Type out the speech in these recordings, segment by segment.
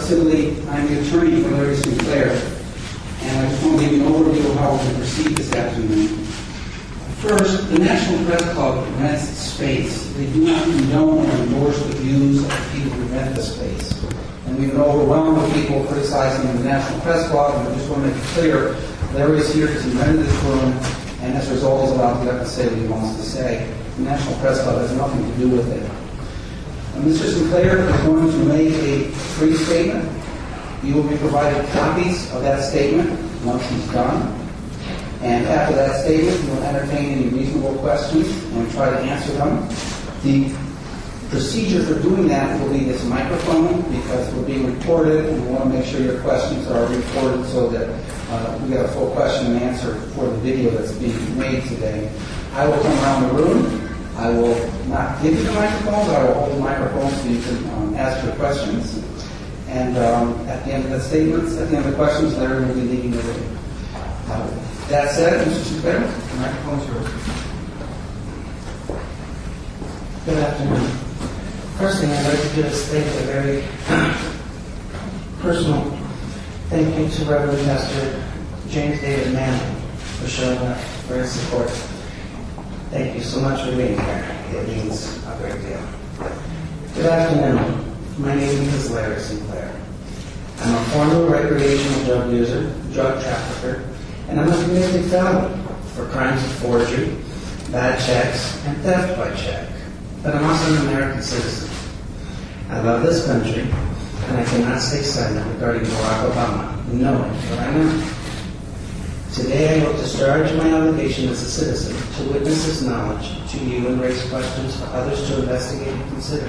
Sibley. I'm the attorney for Larry Sinclair, and I just want to give you an overview of how we're going to proceed this afternoon. First, the National Press Club rents space. They do not condone or endorse the views of the people who rent the space. And we've been overwhelmed with people criticizing the National Press Club, and I just want to make it clear, Larry is here because he rented this room, and as a result he's allowed to get up and say what he wants to say. The National Press Club has nothing to do with it. Mr. Sinclair is going to make a brief statement. You will be provided copies of that statement once he's done. And after that statement, we will entertain any reasonable questions and try to answer them. The procedure for doing that will be this microphone, because we're being recorded, and we want to make sure your questions are recorded so that we get a full question and answer for the video that's being made today. I will come around the room. I will not give you the microphone, but I will hold the microphone so you can ask your questions. And at the end of the statements, at the end of the questions, Larry will be leading the room. That said, Mr. Sinclair, the microphone is yours. Good afternoon. First thing I'd like to do is thank a very personal thank you to Reverend Pastor James David Manning for showing up, for his support. Thank you so much for being here. It means a great deal. Good afternoon. My name is Larry Sinclair. I'm a former recreational drug user, drug trafficker, and I'm a convicted felon for crimes of forgery, bad checks, and theft by check. But I'm also an American citizen. I love this country, and I cannot stay silent regarding Barack Obama, knowing what I know. Today I will discharge my obligation as a citizen to witness his knowledge to you and raise questions for others to investigate and consider.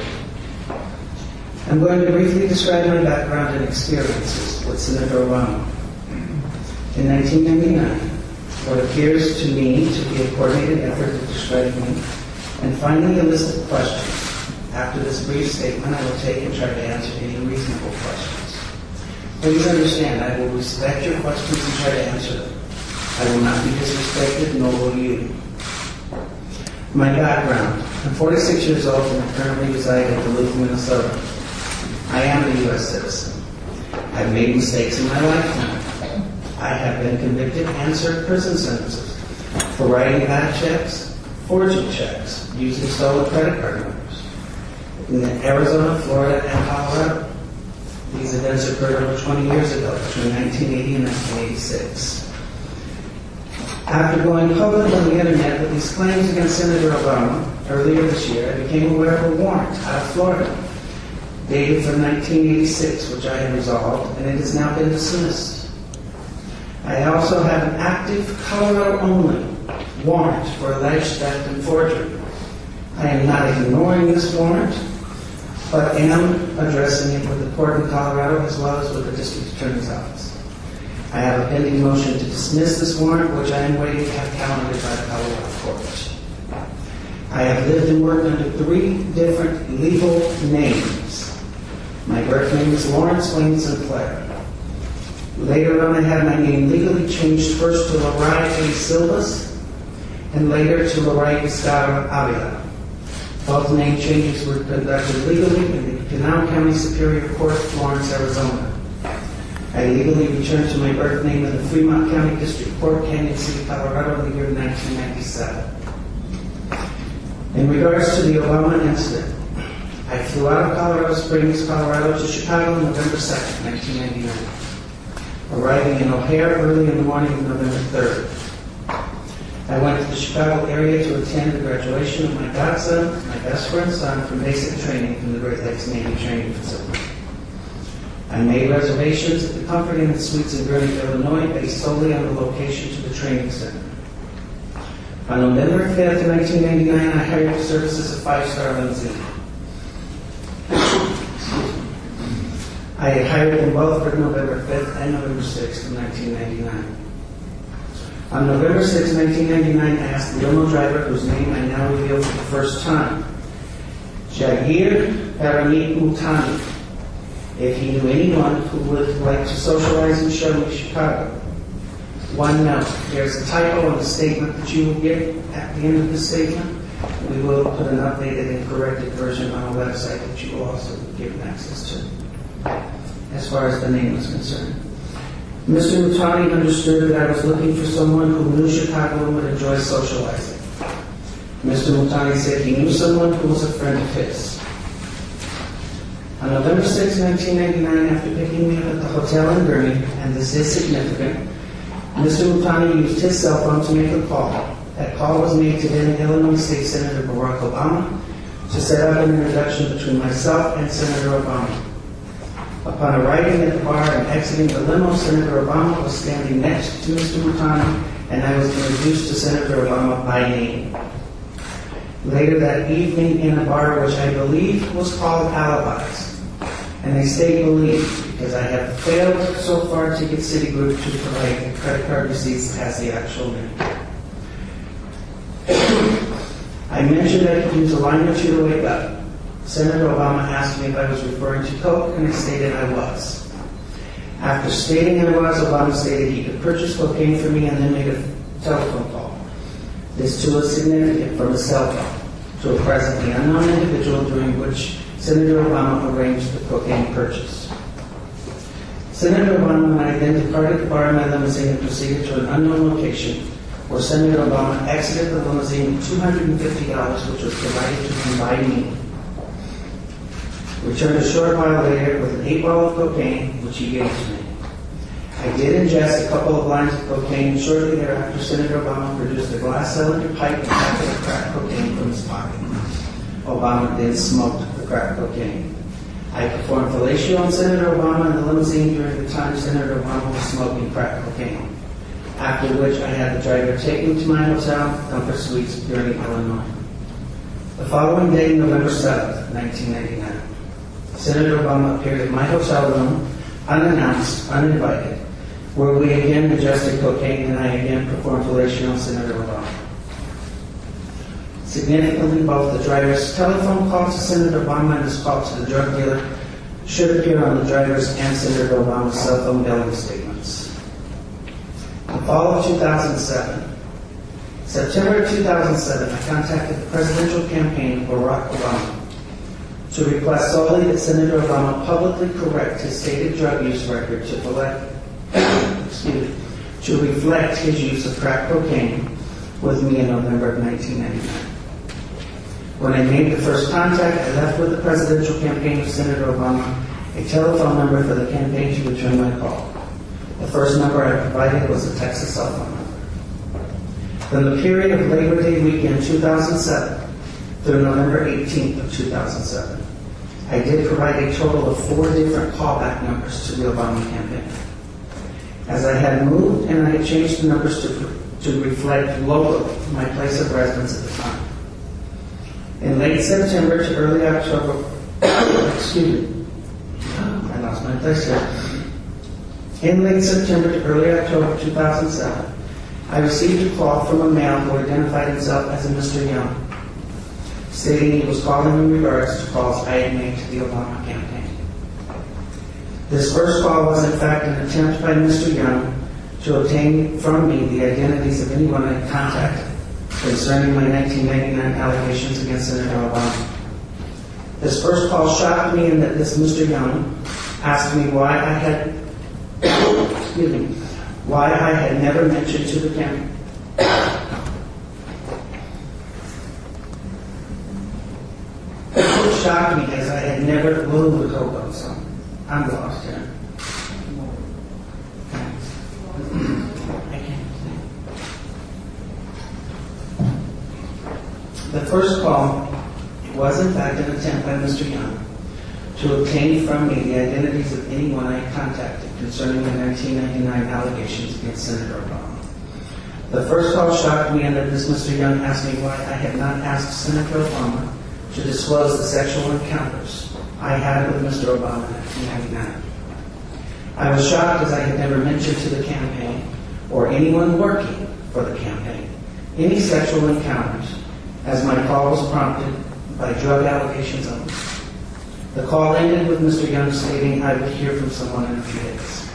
I'm going to briefly describe my background and experiences with Senator Obama. In 1999, what appears to me to be a coordinated effort to discredit me, and finally a list of questions. After this brief statement, I will take and try to answer any reasonable questions. Please understand, I will respect your questions and try to answer them. I will not be disrespected, nor will you. My background. I'm 46 years old and I currently reside in Duluth, Minnesota. I am a U.S. citizen. I've made mistakes in my lifetime. I have been convicted and served prison sentences for writing bad checks, forging checks, using stolen credit card numbers in Arizona, Florida, and Colorado. These events occurred over 20 years ago, between 1980 and 1986. After going public on the internet with these claims against Senator Obama earlier this year, I became aware of a warrant out of Florida, dated from 1986, which I had resolved, and it has now been dismissed. I also have an active Colorado-only warrant for alleged theft and forgery. I am not ignoring this warrant, but am addressing it with the court in Colorado as well as with the district attorney's office. I have a pending motion to dismiss this warrant, which I am waiting to have calendared by the Colorado court. I have lived and worked under 3 different legal names. My birth name is Lawrence Wayne Sinclair. Later on, I had my name legally changed first to Larai A. Silvas, and later to Larai Vizcarra Avila. Both name changes were conducted legally in the Pinal County Superior Court, Florence, Arizona. I legally returned to my birth name in the Fremont County District Court, Canyon City, Colorado, in the year 1997. In regards to the Obama incident, I flew out of Colorado Springs, Colorado to Chicago on November 2nd, 1999, arriving in O'Hare early in the morning of November 3rd. I went to the Chicago area to attend the graduation of my godson, my best friend's son, from basic training from the Great Lakes Navy Training Facility. I made reservations at the Comfort Inn and Suites in Gurney, Illinois, based solely on the location to the training center. On November 5th, 1999, I hired the services of 5-Star Limousine. I had hired them both for November 5th and November 6th of 1999. On November 6, 1999, I asked the limo driver, whose name I now reveal for the first time, Jagir Paramit Multani, if he knew anyone who would like to socialize and show me Chicago. One note, there's a typo in the statement that you will get at the end of the statement. We will put an updated and corrected version on our website that you will also be given access to. as far as the name was concerned. Mr. Mutani understood that I was looking for someone who knew Chicago and would enjoy socializing. Mr. Mutani said he knew someone who was a friend of his. On November 6, 1999, after picking me up at the hotel in Gurney, and this is significant, Mr. Mutani used his cell phone to make a call. That call was made to then Illinois State Senator Barack Obama to set up an introduction between myself and Senator Obama. Upon arriving at the bar and exiting the limo, Senator Obama was standing next to Mr. Mutani, and I was introduced to Senator Obama by name. Later that evening in a bar which I believe was called Alibis, and I say believe because I have failed so far to get Citigroup to provide the credit card receipts as the actual name. I mentioned I could use a line or two to wake up. Senator Obama asked me if I was referring to Coke, and I stated I was. After stating I was, Obama stated he could purchase cocaine for me and then made a telephone call. This too was significant from a cell phone to a presently unknown individual during which Senator Obama arranged the cocaine purchase. Senator Obama and I then departed the bar in my limousine and proceeded to an unknown location where Senator Obama exited the limousine with $250, which was provided to him by me. Returned a short while later with an 8-ball of cocaine, which he gave to me. I did ingest a couple of lines of cocaine, and shortly thereafter, Senator Obama produced a glass-cylinder pipe and packet of crack cocaine from his pocket. Obama then smoked the crack cocaine. I performed fellatio on Senator Obama in the limousine during the time Senator Obama was smoking crack cocaine, after which I had the driver take me to my hotel, Comfort Suites, Gurney, Illinois. The following day, November 7th, 1999, Senator Obama appeared at my hotel room, unannounced, uninvited, where we again ingested cocaine and I again performed fellatio on Senator Obama. Significantly, both the driver's telephone call to Senator Obama and his call to the drug dealer should appear on the driver's and Senator Obama's cell phone billing statements. In fall of 2007, September 2007, I contacted the presidential campaign of Barack Obama to request solely that Senator Obama publicly correct his stated drug use record to reflect his use of crack cocaine with me in November of 1999. When I made the first contact, I left with the presidential campaign of Senator Obama a telephone number for the campaign to return my call. The first number I provided was a Texas cell phone number. From the period of Labor Day weekend 2007 through November 18th of 2007, I did provide a total of 4 different callback numbers to the Obama campaign. As I had moved and I had changed the numbers to reflect locally my place of residence at the time. In late September to early October, I lost my place here. In late September to early October 2007, I received a call from a male who identified himself as a Mr. Young, stating he was calling in regards to calls I had made to the Obama campaign. This first call was in fact an attempt by Mr. Young to obtain from me the identities of anyone I had contacted concerning my 1999 allegations against Senator Obama. This first call shocked me in that this Mr. Young asked me why I had never mentioned to the campaign. It shocked me as I had never moved the cocoa, so I'm lost here. The first call was in fact an attempt by Mr. Young to obtain from me the identities of anyone I had contacted concerning the 1999 allegations against Senator Obama. The first call shocked me in that this Mr. Young asked me why I had not asked Senator Obama to disclose the sexual encounters I had with Mr. Obama in 1999. I was shocked as I had never mentioned to the campaign or anyone working for the campaign any sexual encounters, as my call was prompted by drug allegations only. The call ended with Mr. Young stating I would hear from someone in a few days.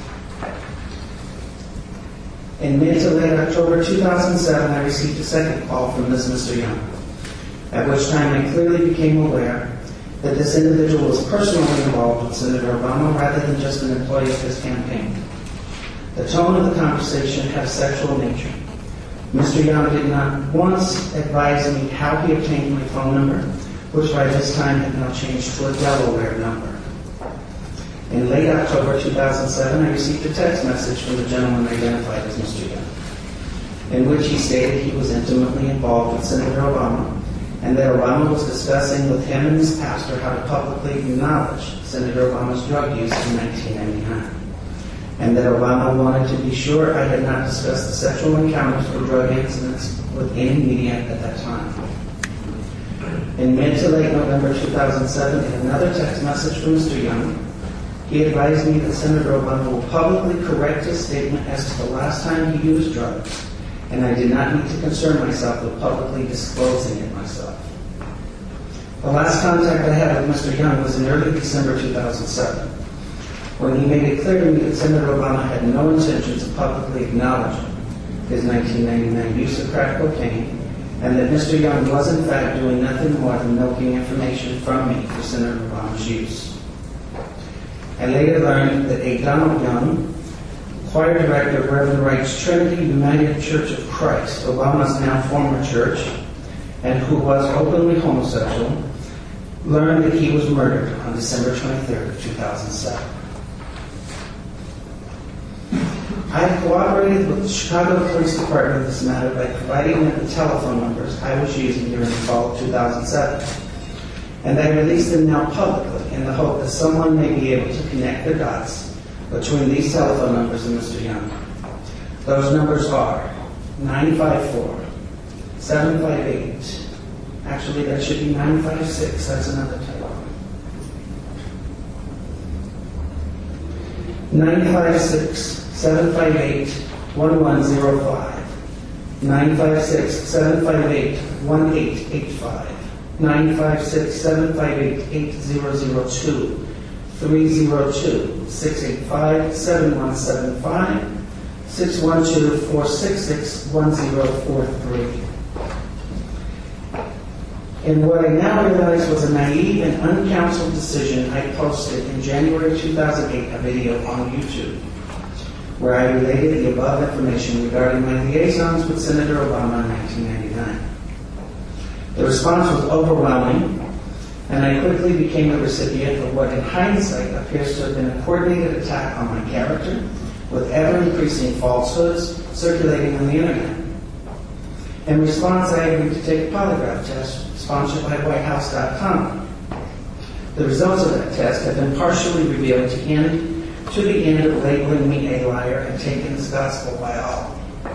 In mid to late October 2007, I received a second call from this Mr. Young, at which time I clearly became aware that this individual was personally involved with Senator Obama rather than just an employee of his campaign. The tone of the conversation had a sexual nature. Mr. Young did not once advise me how he obtained my phone number, which by this time had now changed to a Delaware number. In late October 2007, I received a text message from the gentleman identified as Mr. Young, in which he stated he was intimately involved with Senator Obama and that Obama was discussing with him and his pastor how to publicly acknowledge Senator Obama's drug use in 1999, and that Obama wanted to be sure I had not discussed the sexual encounters or drug incidents with any media at that time. In mid to late November 2007, in another text message from Mr. Young, he advised me that Senator Obama will publicly correct his statement as to the last time he used drugs, and I did not need to concern myself with publicly disclosing it myself. The last contact I had with Mr. Young was in early December 2007, when he made it clear to me that Senator Obama had no intentions of publicly acknowledging his 1999 use of crack cocaine, and that Mr. Young was in fact doing nothing more than milking information from me for Senator Obama's use. I later learned that A. Donald Young, choir director of Reverend Wright's Trinity United Church of Christ, Obama's now former church, and who was openly homosexual, learned that he was murdered on December 23rd of 2007. I cooperated with the Chicago Police Department in this matter by providing them the telephone numbers I was using during the fall of 2007, and I released them now publicly in the hope that someone may be able to connect the dots between these telephone numbers and Mr. Young. Those numbers are 954-758. Actually, that should be 956. That's another typo. 956-758-1105. 956-758-1885. 956-758-8002. 302-685-7175, 612-466-1043. In what I now realize was a naive and uncounseled decision, I posted in January 2008 a video on YouTube where I related the above information regarding my liaisons with Senator Obama in 1999. The response was overwhelming, and I quickly became the recipient of what in hindsight appears to have been a coordinated attack on my character, with ever-increasing falsehoods circulating on the internet. In response, I agreed to take a polygraph test sponsored by WhiteHouse.com. The results of that test have been partially revealed to the end of labeling me a liar and taking as gospel by all.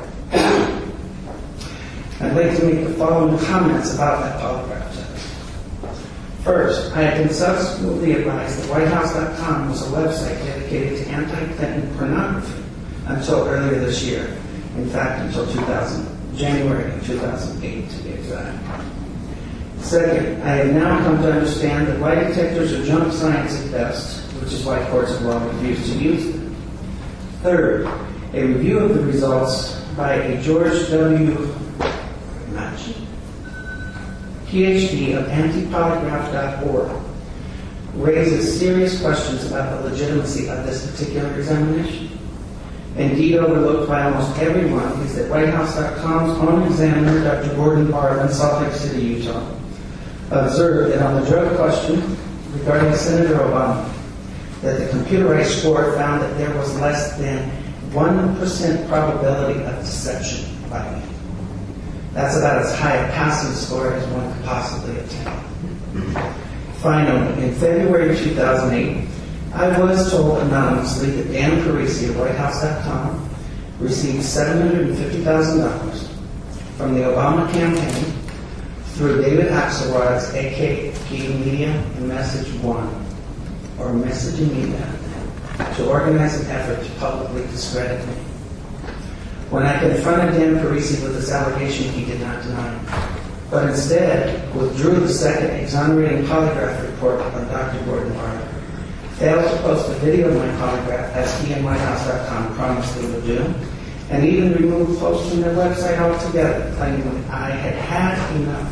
I'd like to make the following comments about that polygraph test. First, I have been subsequently advised that WhiteHouse.com was a website dedicated to anti-Clinton pornography until earlier this year. In fact, until January of 2008 to be exact. Second, I have now come to understand that lie detectors are junk science at best, which is why courts have long refused to use them. Third, a review of the results by a George W. PhD of antipolygraph.org raises serious questions about the legitimacy of this particular examination. Indeed, overlooked by almost everyone is that WhiteHouse.com's own examiner, Dr. Gordon Barb in Salt Lake City, Utah, observed that on the drug question regarding Senator Obama, that the computerized score found that there was less than 1% probability of deception by me. That's about as high a passing score as one could possibly obtain. Finally, in February 2008, I was told anonymously that Dan Parisi of WhiteHouse.com received $750,000 from the Obama campaign through David Axelrod's AK Media and Message One, or Messaging Media, to organize an effort to publicly discredit me. When I confronted Dan Parisi with this allegation, he did not deny it, but instead withdrew the second exonerating polygraph report on Dr. Gordon Barb, failed to post a video of my polygraph as he and WhiteHouse.com promised they would do, and even removed posts from their website altogether, claiming that I had had enough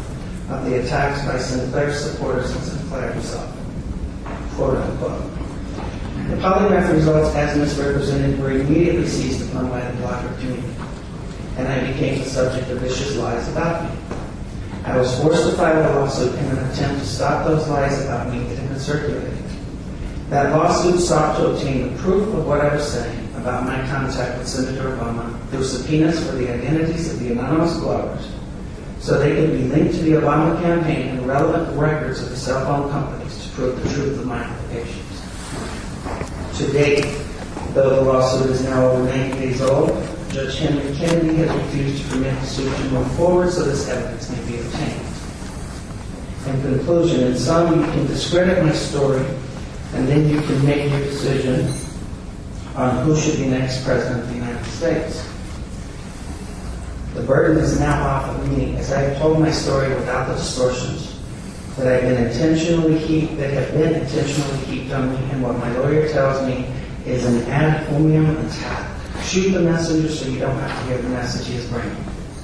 of the attacks by Sinclair supporters and Sinclair himself, quote unquote. The polygraph results as misrepresented were immediately seized upon by the blogger community, and I became the subject of vicious lies about me. I was forced to file a lawsuit in an attempt to stop those lies about me that had been circulated. That lawsuit sought to obtain the proof of what I was saying about my contact with Senator Obama through subpoenas for the identities of the anonymous bloggers, so they could be linked to the Obama campaign and relevant records of the cell phone companies to prove the truth of my allegations. To date, though the lawsuit is now over 90 days old, Judge Henry Kennedy has refused to permit the suit to move forward so this evidence may be obtained. In conclusion, in sum, you can discredit my story, and then you can make your decision on who should be next president of the United States. The burden is now off of me, as I have told my story without the distortions that have been intentionally heaped on me, and what my lawyer tells me is an ad hominem attack. Shoot the messenger so you don't have to hear the message he is bringing.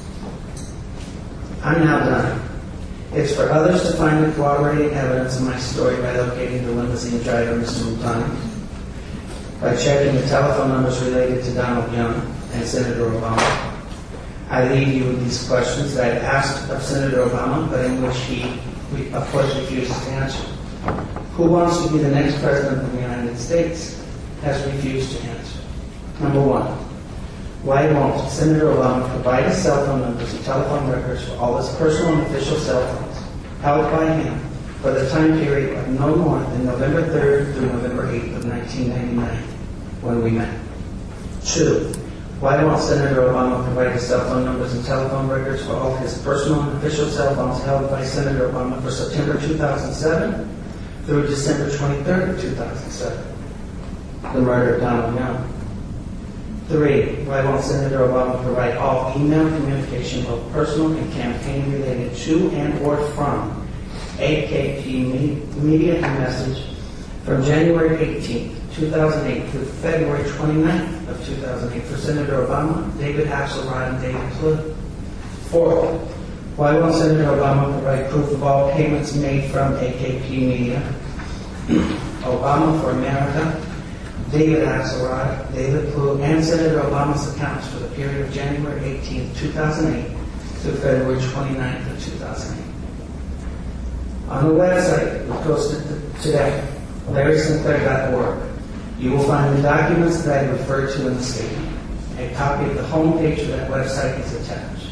I'm now done. It's for others to find the corroborating evidence of my story by locating the limousine driver, Mr. Moutani, by checking the telephone numbers related to Donald Young and Senator Obama. I leave you with these questions that I asked of Senator Obama, but in which he, of course, refuses to answer. Who wants to be the next president of the United States? Has refused to answer. Number one, why won't Senator Obama provide his cell phone numbers and telephone records for all his personal and official cell phones held by him for the time period of no more than November 3rd through November 8th of 1999, when we met? Two, why won't Senator Obama provide his cell phone numbers and telephone records for all his personal and official cell phones held by Senator Obama for September 2007 through December 23rd of 2007, the murder of Donald Young? Three, why won't Senator Obama provide all email communication, both personal and campaign related to and or from AKP Media and Message from January 18th, 2008 through February 29th of 2008 for Senator Obama, David Axelrod, and David Plouffe? Four, why won't Senator Obama provide proof of all payments made from AKP Media, Obama for America, David Axelrod, David Plouffe, and Senator Obama's accounts for the period of January 18, 2008 to February 29th of 2008. On the website, which goes today, LarrySinclair.org, you will find the documents that I referred to in the statement. A copy of the homepage of that website is attached.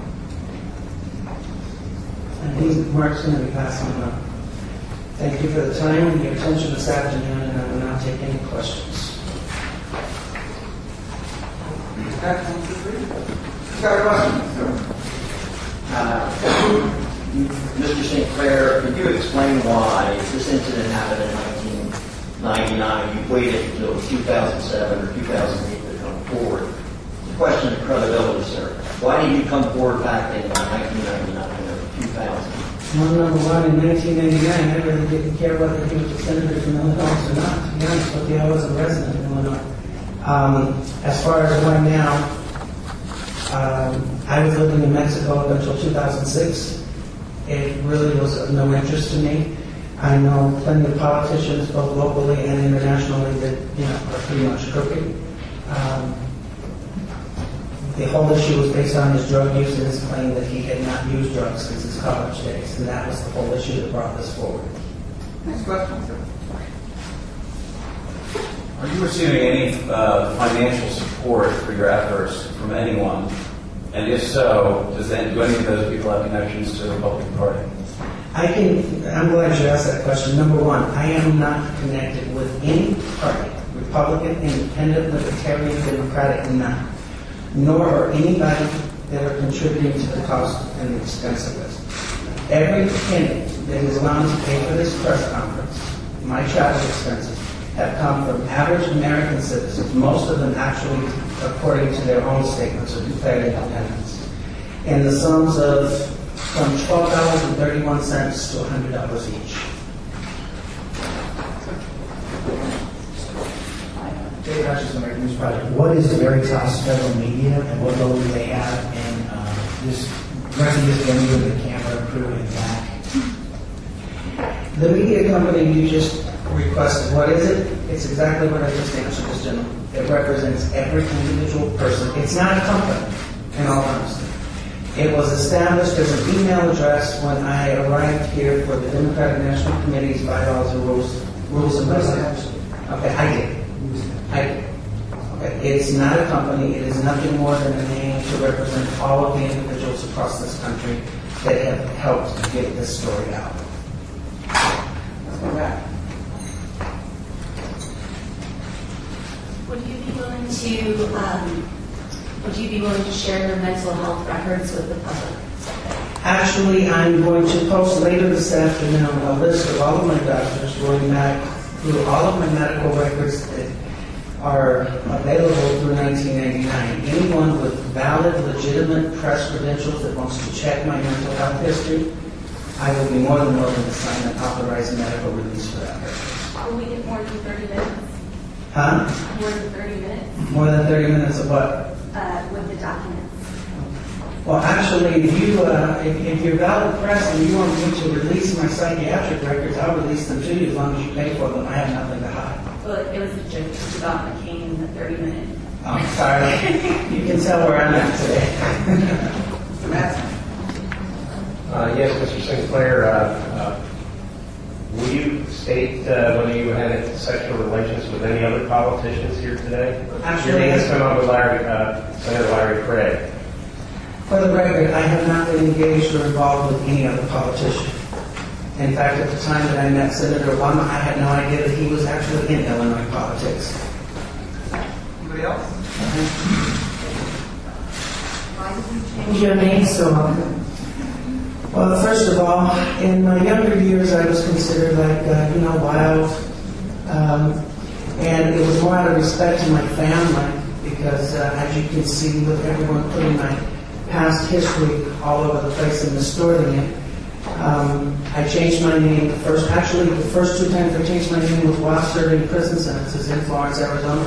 And these marks are going to be passing on. Thank you for the time and your attention this afternoon, and I will now take any questions. Mr. St. Clair, could you explain why this incident happened in 1999? You waited until 2007 or 2008 to come forward. It's a question of credibility, sir. Why did you come forward back in 1999 or 2000? Well, number one, in 1999, I really didn't care whether he was a senator from Illinois or not. To be honest with you, I was a resident of Illinois. As far as right now, I was living in Mexico up until 2006. It really was of no interest to me. I know plenty of politicians, both locally and internationally, that are pretty much crooked. The whole issue was based on his drug use and his claim that he had not used drugs since his college days, and that was the whole issue that brought this forward. Next question, sir. Are you receiving any financial support for your efforts from anyone? And if so, do any of those people have connections to the Republican Party? I'm glad you asked that question. Number one, I am not connected with any party, Republican, Independent, Libertarian, Democratic, none. Nor are anybody that are contributing to the cost and the expense of this. Every penny that is allowed to pay for this press conference, my travel expenses, have come from average American citizens, most of them actually, according to their own statements, are declared independents, in the sums of from $12.31 to $100 each. David Hutchins, American News Project. What is Veritas Federal Media, and what role do they have in this running this venue with the camera through and back? The media company you just requested, what is it? It's exactly what I just answered this gentleman. It represents every individual person. It's not a company, in all honesty. It was established as an email address when I arrived here for the Democratic National Committee's bylaws and rules and procedures. Okay, I did. Okay, it's not a company. It is nothing more than a name to represent all of the individuals across this country that have helped get this story out. Let's go back. Would you be willing to share your mental health records with the public? Actually, I'm going to post later this afternoon a list of all of my doctors going back through all of my medical records that are available through 1999. Anyone with valid, legitimate press credentials that wants to check my mental health history, I will be more than willing to sign an authorized medical release for that purpose. Will we get more than 30 minutes? Huh? More than 30 minutes More than 30 minutes of what? with the documents? Well, actually, if you're valid press and you want me to release my psychiatric records, I'll release them to you as long as you pay for them. I have nothing to hide. Well, it was a joke just about McCain in the 30-minute. Oh, sorry. You can tell where I'm at today. Mr. Madsen. Yes, Mr. Sinclair, will you state whether you had sexual relations with any other politicians here today? Actually, Your name has come up with Senator Larry Craig. For the record, I have not been engaged or involved with any other politician. In fact, at the time that I met Senator Obama, I had no idea that he was actually in Illinois politics. Anybody else? Why did you change Your name, so well, first of all, in my younger years, I was considered like, wild. And it was more out of respect to my family because, as you can see, with everyone putting my past history all over the place and distorting it, I changed my name. The first two times I changed my name was while serving prison sentences in Florence, Arizona.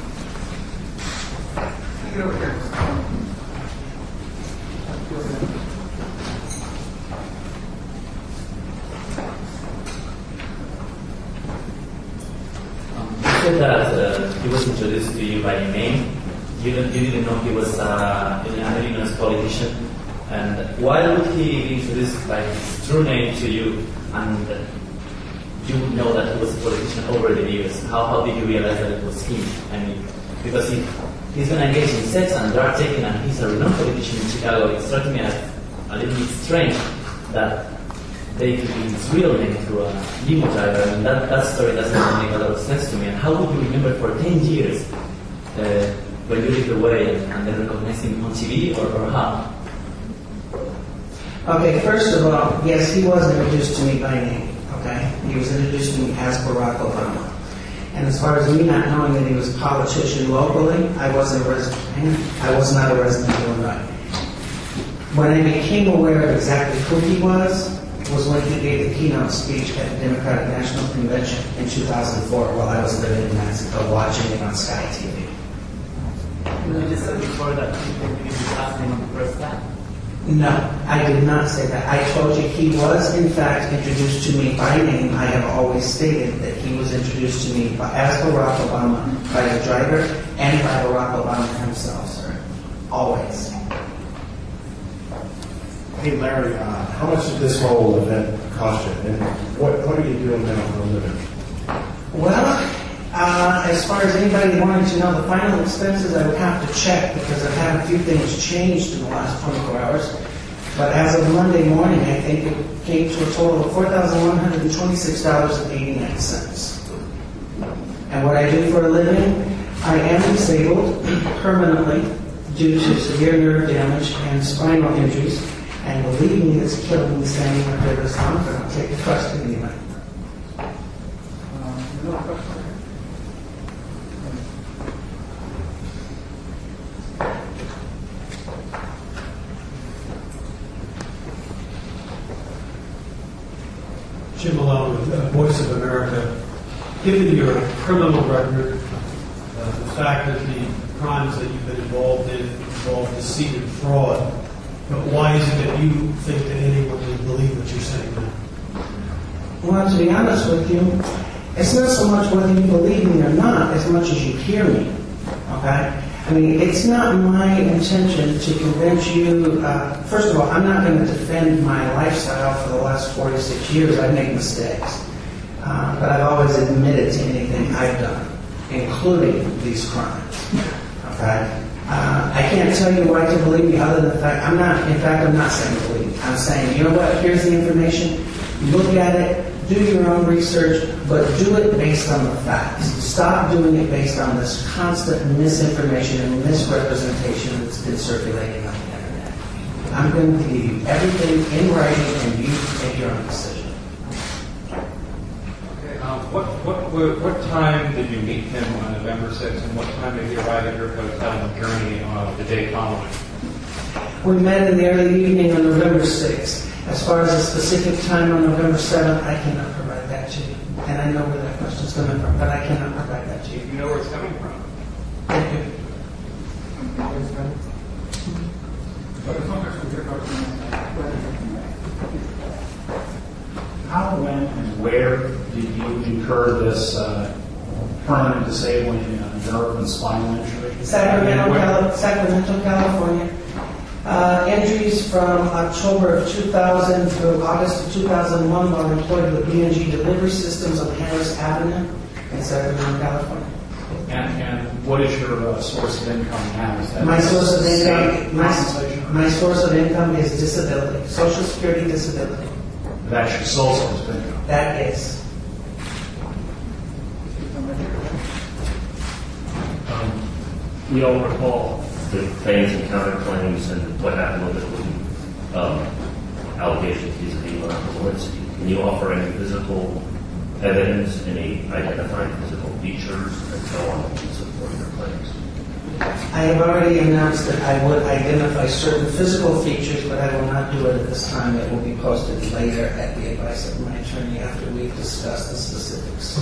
Get over here. You said that he was introduced to you by name. You didn't know he was an Illinois politician. And why would he be introduced by his true name to you and you would know that he was a politician over the years? How did you realize that it was him? I mean, because he's been engaged in sex and drug taking and he's a renowned politician in Chicago. It struck me as a little bit strange that they could use his real name through a limo driver. I mean, that story doesn't make a lot of sense to me. And how would you remember for 10 years when you lived away and then recognize him on TV or how? Okay, first of all, yes, he was introduced to me by name, okay? He was introduced to me as Barack Obama. And as far as me not knowing that he was a politician locally, I was not a resident of Illinois. When I became aware of exactly who he was when he gave the keynote speech at the Democratic National Convention in 2004 while I was living in Mexico watching it on Sky TV. You just said before that people didn't ask him on the first time. No, I did not say that. I told you he was, in fact, introduced to me by name. I have always stated that he was introduced to me as Barack Obama by the driver and by Barack Obama himself, sir. Always. Hey, Larry, how much did this whole event cost you? And what are you doing now for a living? Well, as far as anybody wanting to know the final expenses, I would have to check because I've had a few things changed in the last 24 hours. But as of Monday morning, I think it came to a total of $4,126.89. And what I do for a living, I am disabled permanently due to severe nerve damage and spinal injuries. And believe me, it's killing me standing up there this long, but I'll take the question anyway. Jim Malone with Voice of America. Given your criminal record, the fact that the crimes that you've been involved in involve deceit and fraud, But why is it that you think that anyone would believe what you're saying now? Well, to be honest with you, it's not so much whether you believe me or not, as much as you hear me. Okay? I mean, it's not my intention to convince you. First of all, I'm not going to defend my lifestyle for the last 46 years. I've made mistakes. But I've always admitted to anything I've done, including these crimes. Okay? I can't tell you why to believe me other than the fact, I'm not saying believe me. I'm saying, you know what, here's the information. Look at it, do your own research, but do it based on the facts. Stop doing it based on this constant misinformation and misrepresentation that's been circulating on the internet. I'm going to give you everything in writing and you make your own decision. Okay, what time did you meet him on November 6th, and what time did he arrive at your hotel in Gurney the day following? We met in the early evening on November 6th. As far as a specific time on November 7th, I cannot provide that to you. And I know where that question's coming from, but I cannot provide that to you. You know where it's coming from? Thank you. How, when, and where did you incur this permanent disabling nerve and spinal injury? Sacramento, California. Injuries from October of 2000 through August of 2001 while employed with B&G Delivery Systems on Harris Avenue in Sacramento, California. And what is your source of income now? Is that My source of income, compensation? my source of income is disability, Social Security disability. That's your sole source of income? That is. We all recall the claims and counterclaims and what happened with it with allegations vis-a-vis Monica Lewinsky. Can you offer any physical evidence, any identifying physical features, and so on to support your claims? I have already announced that I would identify certain physical features, but I will not do it at this time. It will be posted later at the advice of my attorney after we've discussed the specifics.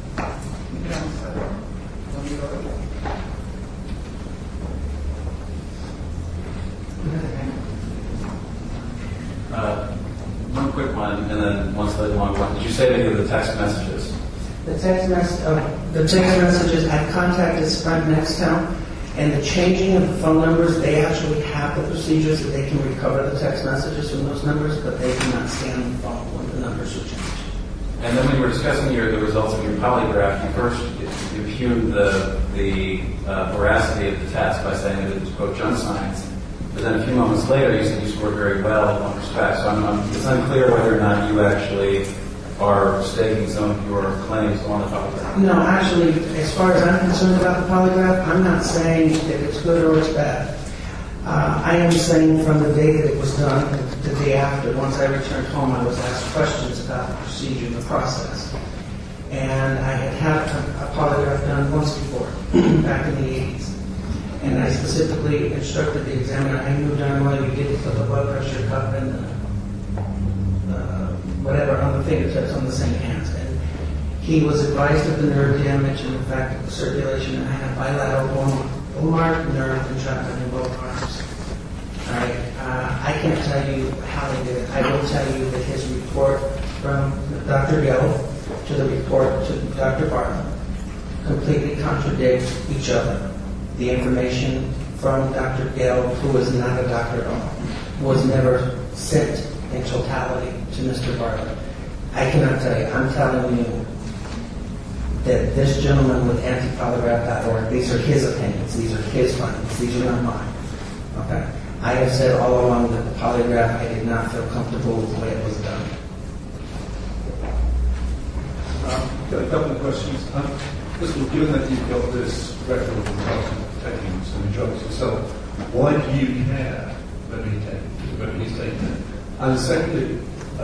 One quick one, and then one slightly long one. Did you say any of the text messages? The text messages, I've contacted Sprint Nextel, and the changing of the phone numbers, they actually have the procedures that they can recover the text messages from those numbers, but they cannot scan the phone when the numbers are changed. And then when you were discussing the results of your polygraph, you first impugned the veracity of the test by saying that it was, quote, junk science. But then a few moments later, you said you scored very well in one respect. So it's unclear whether or not you actually are staking some of your claims on the polygraph. No, actually, as far as I'm concerned about the polygraph, I'm not saying that it's good or it's bad. I am saying from the day that it was done, the day after, once I returned home, I was asked questions about the procedure, the process. And I had a polygraph done once before, back in the 80s. And I specifically instructed the examiner, I knew darn well you did put the blood pressure cuff and whatever on the fingertips on the same hands. And he was advised of the nerve damage and the fact of the circulation, and I had bilateral ulnar nerve entrapment in both arms. All right. I can't tell you how they did it. I will tell you that his report from Dr. Gill to the report to Dr. Bartlett completely contradict each other. The information from Dr. Gill, who was not a doctor at all, was never sent in totality to Mr. Bartlett. I cannot tell you. I'm telling you that this gentleman with antipolygraph.org, these are his opinions, these are his findings, these are not mine. Okay. I have said all along that the polygraph, I did not feel comfortable with the way it was done. Got a couple of questions. First of all, given that you've got this record of taking some drugs yourself, why do you care whether he's taking it? And secondly,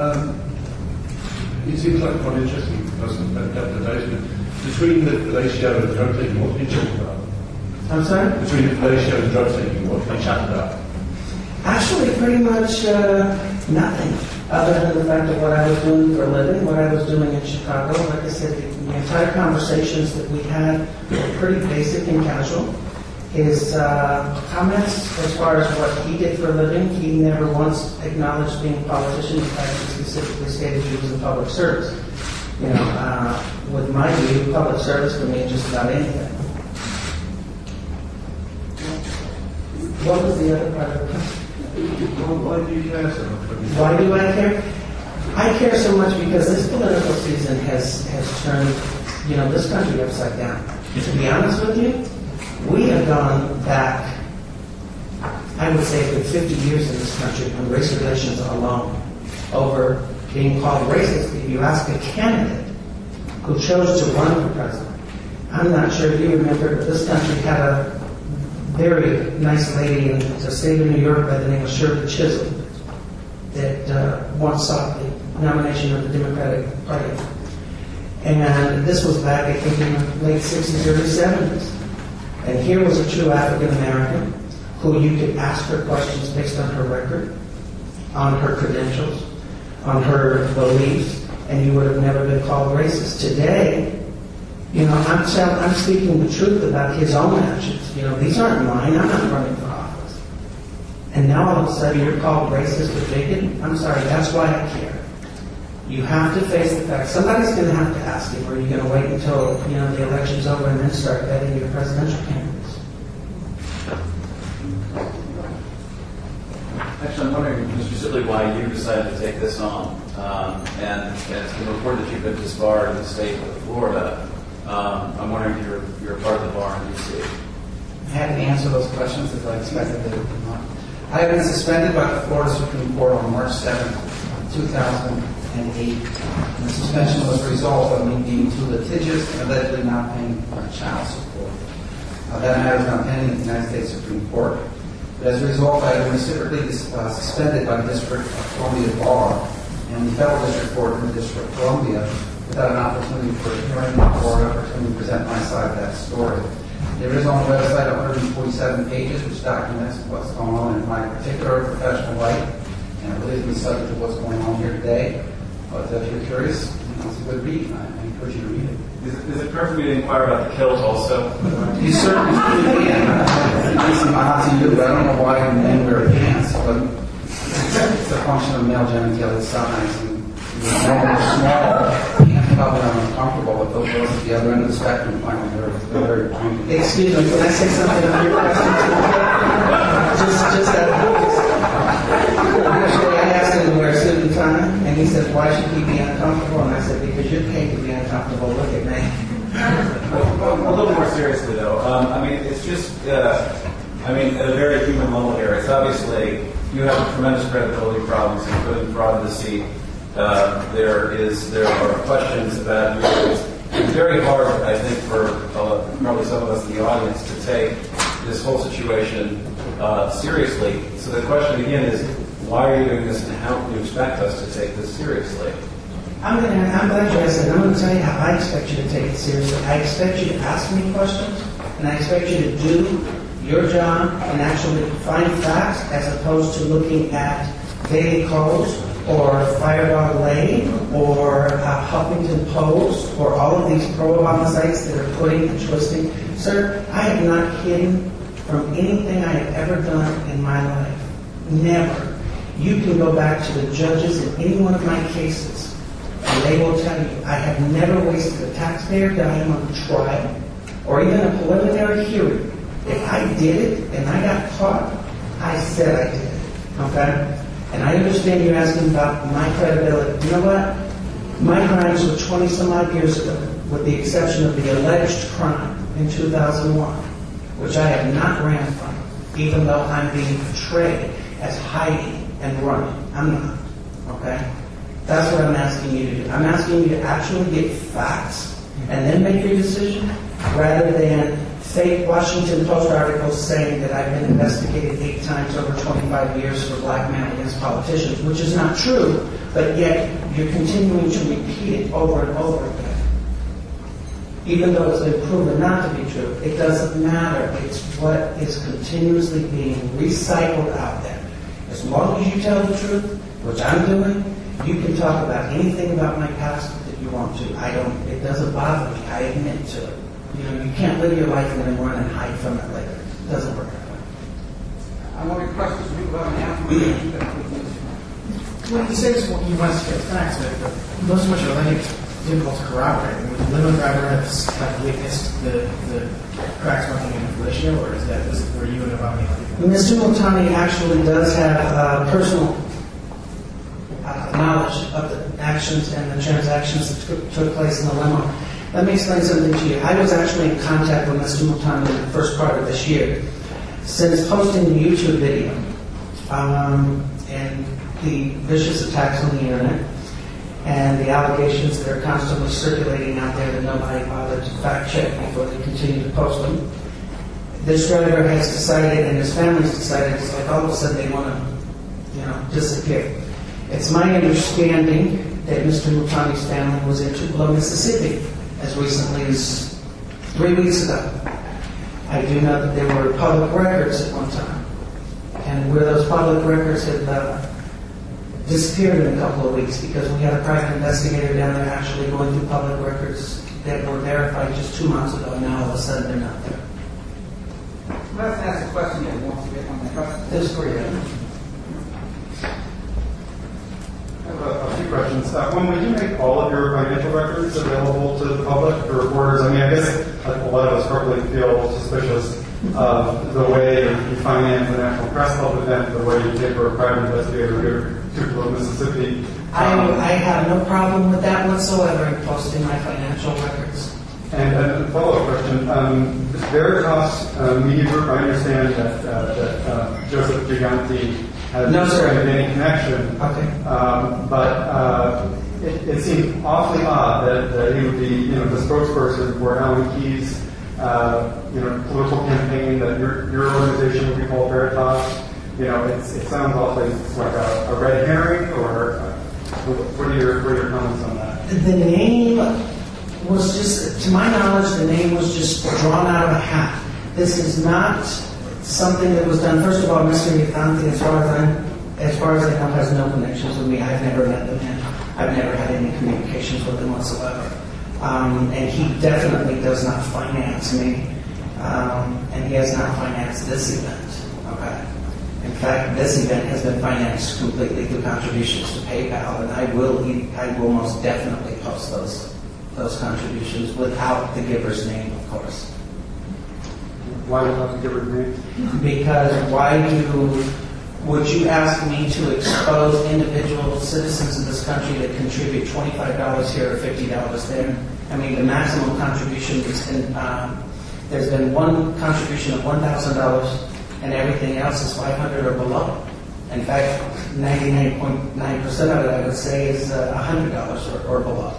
it seems like quite interesting because of a couple of days, but between the ratio and drug taking, what did you chat about? I'm sorry? Between the ratio and drug taking, what did you chat about? Actually, pretty much nothing, other than the fact of what I was doing for a living, what I was doing in Chicago. Like I said, the entire conversations that we had were pretty basic and casual. His comments as far as what he did for a living, he never once acknowledged being a politician. In fact, he specifically stated he was in public service. With my view, public service can mean just about anything. What was the other part of the question? Why do you care so much? Why do I care? I care so much because this political season has turned, this country upside down. To be honest with you, we have gone back, I would say, for 50 years in this country on race relations alone, over being called racist. If you ask a candidate who chose to run for president, I'm not sure if you remember, but this country had a very nice lady in the state of New York by the name of Shirley Chisholm that once sought the nomination of the Democratic Party. And this was back, I think, in the late 60s, early 70s. And here was a true African American who you could ask her questions based on her record, on her credentials, on her beliefs, and you would have never been called racist. Today, I'm speaking the truth about his own actions. These aren't mine. I'm not running for office. And now all of a sudden you're called racist or bigot. I'm sorry, that's why I care. You have to face the fact. Somebody's going to have to ask you, or are you going to wait until the election's over and then start vetting your presidential candidates? Actually, I'm wondering specifically why you decided to take this on. And it's been reported that you've been disbarred in the state of Florida. I'm wondering if you're a part of the bar in D.C. I had to answer those questions as I expected they would come up. I have been suspended by the Florida Supreme Court on March 7, 2008. The suspension was a result of me being too litigious and allegedly not paying my child support. That matter is now pending at the United States Supreme Court. But as a result, I have been reciprocally suspended by the District of Columbia Bar and the Federal District Court in the District of Columbia without an opportunity for a hearing or an opportunity to present my side of that story. There is on the website 147 pages which documents what's going on in my particular professional life, and it really isn't subject to what's going on here today. But if you're curious, it's a good read. I encourage you to read it. Is it correct for me to inquire about the kilt also? You certainly can. It's an odd to you, but I don't know why men wear pants, but it's a function of male genitalia size. And small, probably I'm uncomfortable with those at the other end of the spectrum. Finally, they're very pointed. Excuse me, can I say something on your question? Just that. Actually, I asked him to wear a suit and tie, and he said, "Why should he be uncomfortable?" And I said, "Because you're paid to be uncomfortable. Look at me." Well, a little more seriously, though. It's just, at a very human level here, it's obviously you have tremendous credibility problems, including fraud and deceit. There are questions about you. It's very hard, I think, for probably some of us in the audience to take this whole situation seriously. So the question again is, why are you doing this, and how can you expect us to take this seriously? I'm glad you asked that. I'm going to tell you how I expect you to take it seriously. I expect you to ask me questions, and I expect you to do your job and actually find facts as opposed to looking at Daily Kos or Firedog Lane or Huffington Post or all of these pro-Obama sites that are putting and twisting. Sir, I have not hidden from anything I have ever done in my life. Never. You can go back to the judges in any one of my cases, and they will tell you I have never wasted a taxpayer dime on a trial or even a preliminary hearing. If I did it and I got caught, I said I did it. Okay? And I understand you're asking about my credibility. You know what? My crimes were 20-some-odd years ago, with the exception of the alleged crime in 2001, which I have not ran from, even though I'm being portrayed as hiding and running. I'm not. Okay? That's what I'm asking you to do. I'm asking you to actually get facts and then make your decision, rather than fake Washington Post articles saying that I've been investigated 8 times over 25 years for blackmail against politicians, which is not true, but yet you're continuing to repeat it over and over again. Even though it's been proven not to be true, it doesn't matter. It's what is continuously being recycled out there. As long as you tell the truth, which I'm doing, you can talk about anything about my past that you want to. It doesn't bother me. I admit to it. You can't live your life and then run and hide from it later. Doesn't work. I want to request this move on now. When you say this, he wants to get facts, but most of which are like difficult to corroborate. Would the limo driver have witnessed the cracks marking in the fellatio, or is that were you and Obama? Mr. Multani actually does have personal knowledge of the actions and the transactions that took place in the limo. Let me explain something to you. I was actually in contact with Mr. Multani in the first part of this year. Since posting the YouTube video and the vicious attacks on the internet and the allegations that are constantly circulating out there that nobody bothered to fact check before they continue to post them, this driver has decided, and his family's decided, it's like all of a sudden they want to, disappear. It's my understanding that Mr. Multani's family was in Tupelo, Mississippi, as recently as 3 weeks ago. I do know that there were public records at one time, and where those public records have disappeared in a couple of weeks because we had a private investigator down there actually going through public records that were verified just 2 months ago, and now all of a sudden they're not there. Let's ask a question that wants to get on the question. This is for you. I have a few questions. When will you make all of your financial records available to the public, the reporters? I mean, I guess a lot of us probably feel suspicious of the way you finance the National Press Club event, the way you take for a private investigator here to Tupelo, Mississippi. I have no problem with that whatsoever in posting my financial records. And a follow-up question. Veritas Media Group, I understand that Joseph Gigante has no, sir. any connection. Okay. But it seemed awfully odd that he would be, the spokesperson for Alan Keyes, political campaign, that your organization would be called Veritas. It sounds awfully like a red herring, or what are your comments on that? The name was just, to my knowledge, the name was just drawn out of a hat. This is not something that was done. First of all, Mr. Gigante, as far as I know, has no connections with me. I've never met the man. I've never had any communications with him whatsoever. And he definitely does not finance me. And he has not financed this event. Okay. In fact, this event has been financed completely through contributions to PayPal, and I will most definitely post those contributions without the giver's name, of course. Why without the giver's name? Because would you ask me to expose individual citizens of this country that contribute $25 here or $50 there? I mean, the maximum contribution has been, there's been one contribution of $1,000, and everything else is $500 or below. In fact, 99.9% of it, I would say, is $100 or below.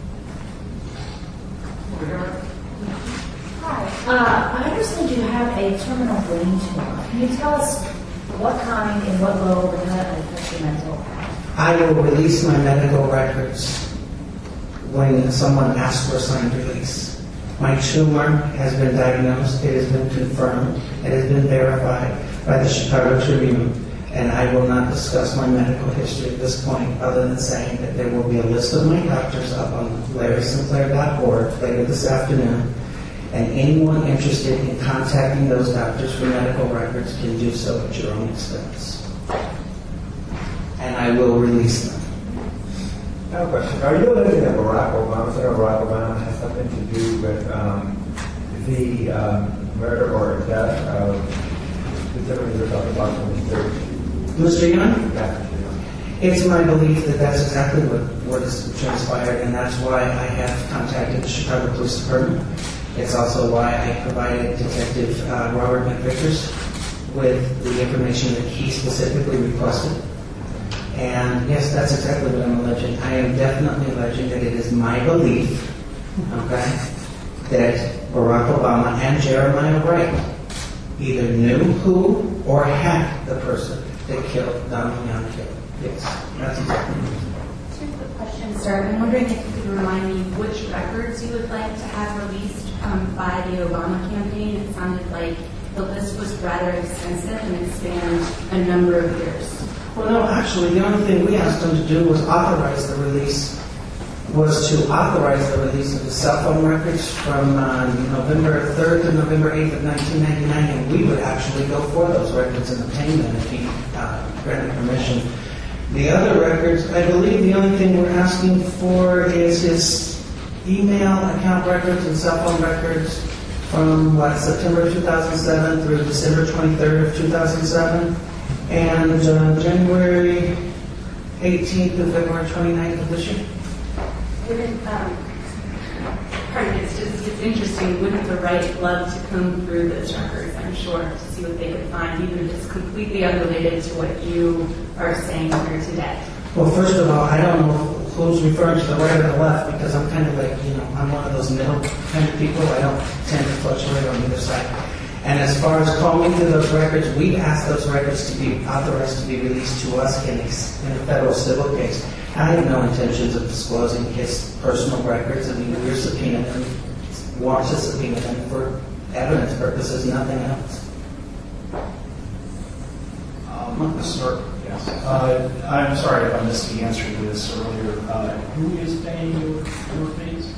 Hi. I understand you have a terminal brain tumor. Can you tell us what kind and what level would that affect your mental health? I will release my medical records when someone asks for a signed release. My tumor has been diagnosed, it has been confirmed, it has been verified by the Chicago Tribune, and I will not discuss my medical history at this point other than saying that there will be a list of my doctors up on LarrySinclair.org later this afternoon, and anyone interested in contacting those doctors for medical records can do so at your own expense. And I will release them. I have a question. Are you alleging that Barack Obama has something to do with the murder or death of the gentleman you're talking about from Mr. Young? It's my belief that that's exactly what has transpired, and that's why I have contacted the Chicago Police Department. It's also why I provided Detective Robert McVickers with the information that he specifically requested. And yes, that's exactly what I'm alleging. I am definitely alleging that it is my belief, okay, that Barack Obama and Jeremiah Wright either knew who or had the person that killed Donald Young. Yes, that's exactly it. 2 quick questions, sir. I'm wondering if you could remind me which records you would like to have released by the Obama campaign. It sounded like the list was rather extensive and spanned a number of years. Well, no, actually, the only thing we asked them to do was authorize the release was to authorize the release of the cell phone records from November 3rd to November 8th of 1999, and we would actually go for those records and obtain them if he granted permission. The other records, I believe the only thing we're asking for is his email account records and cell phone records from September 2007 through December 23rd of 2007, and January 18th to February 29th of this year. It's interesting. Wouldn't the right love to comb through those records, I'm sure, to see what they could find, even if it's completely unrelated to what you are saying here today? Well, first of all, I don't know who's referring to the right or the left, because I'm kind of like, I'm one of those middle kind of people. I don't tend to fluctuate on either side. And as far as combing through those records, we've asked those records to be authorized to be released to us in a federal civil case. I have no intentions of disclosing his personal records. I mean, we're subpoenaed and want to subpoena them for evidence purposes, nothing else. Yes. I'm sorry if I missed the answer to this earlier. Who is paying your fees?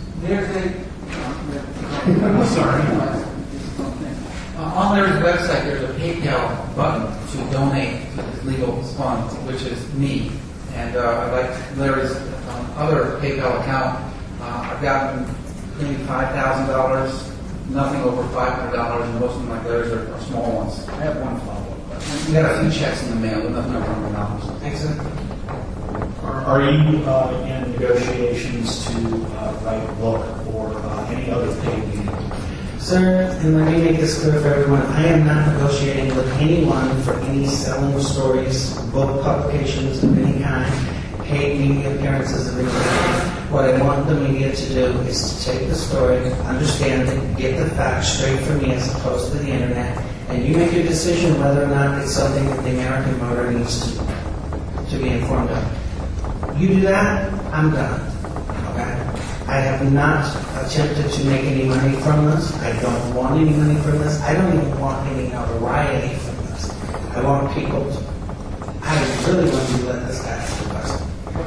I'm sorry. On Larry's website, there's a PayPal button to donate to his legal funds, which is me. And I'd like Larry's other PayPal account. I've gotten maybe $5,000, nothing over $500, and most of my Larry's are small ones. I have one follow-up. We got a few checks in the mail, but nothing over $100. Exactly. Are you in negotiations to write a book or any other paid media? Sir, and let me make this clear for everyone, I am not negotiating with anyone for any selling stories, book publications of any kind, paid media appearances of any kind. What I want the media to do is to take the story, understand it, get the facts straight from me as opposed to the internet, and you make your decision whether or not it's something that the American voter needs to be informed of. You do that, I'm done. Okay? I have not attempted to make any money from this. I don't want any money from this. I don't even want any notoriety from this. I want people to... I really want you to let this guy ask the question.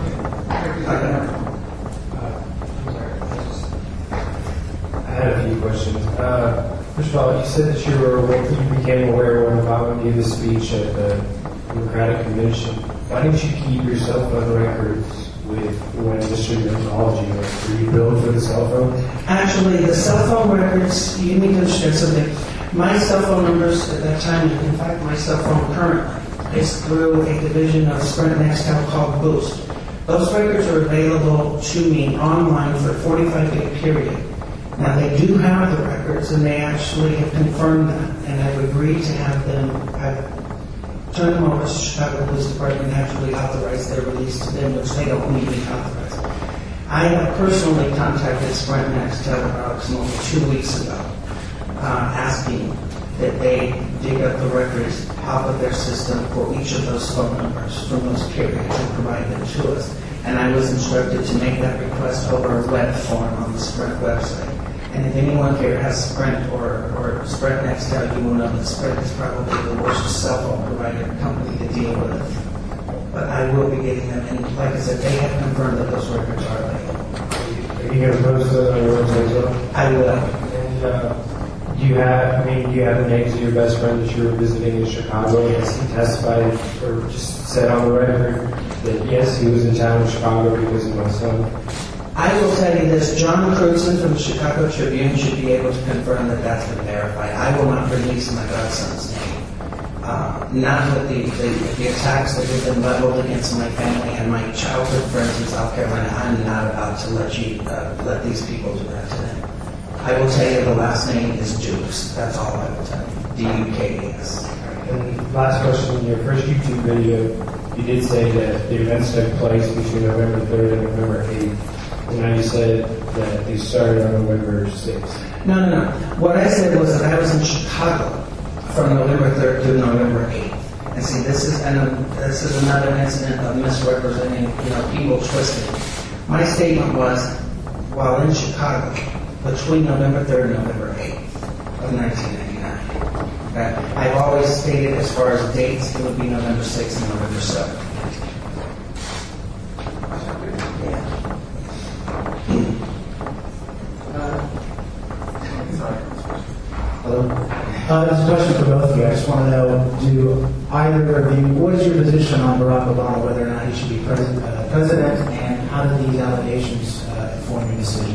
I had a few questions. First of all, you said that you became aware when Obama gave his speech at the Democratic Convention. Why didn't you keep your cell phone records when distributing technology? Were you billed for the cell phone? Actually, the cell phone records, you need to understand something. My cell phone numbers at that time, in fact, my cell phone currently, is through a division of Sprint Nextel called Boost. Those records are available to me online for a 45-day period. Now, they do have the records, and they actually have confirmed that, and I've agreed to have them, I've turned them over to Chicago Police Department and actually authorized their release to them, which they don't need me authorized. I have personally contacted Sprint Nextel approximately 2 weeks ago, asking that they dig up the records off of their system for each of those phone numbers from those periods and provide them to us. And I was instructed to make that request over a web form on the Sprint website. And if anyone here has Sprint or Sprint Nextel, you will know that Sprint is probably the worst cell phone provider company to deal with. But I will be getting them, and like I said, they have confirmed that those records are available. Are you going to post those on your website as well? I will. And do you have the names of your best friend that you were visiting in Chicago? Yes, he testified or just said on the record that yes, he was in town in Chicago because of my son. I will tell you this, John Crutzen from the Chicago Tribune should be able to confirm that that's been verified. I will not release my godson's name. Not with the attacks that have been leveled against my family and my childhood friends in South Carolina. I'm not about to let these people do that to them. I will tell you the last name is Dukes. That's all I will tell you. D-U-K-E-S. And last question, in your first YouTube video, you did say that the events took place between November 3rd and November 8th. And now you said that they started on November 6th. No. What I said was that I was in Chicago from November 3rd to November 8th. And see, this is another incident of misrepresenting, people twisting. My statement was, while in Chicago, between November 3rd and November 8th of 1999. Okay? I've always stated as far as dates, it would be November 6th and November 7th. Hello. This is a question for both of you. I just want to know, do either of you, what is your position on Barack Obama, whether or not he should be president, and how do these allegations inform your decision?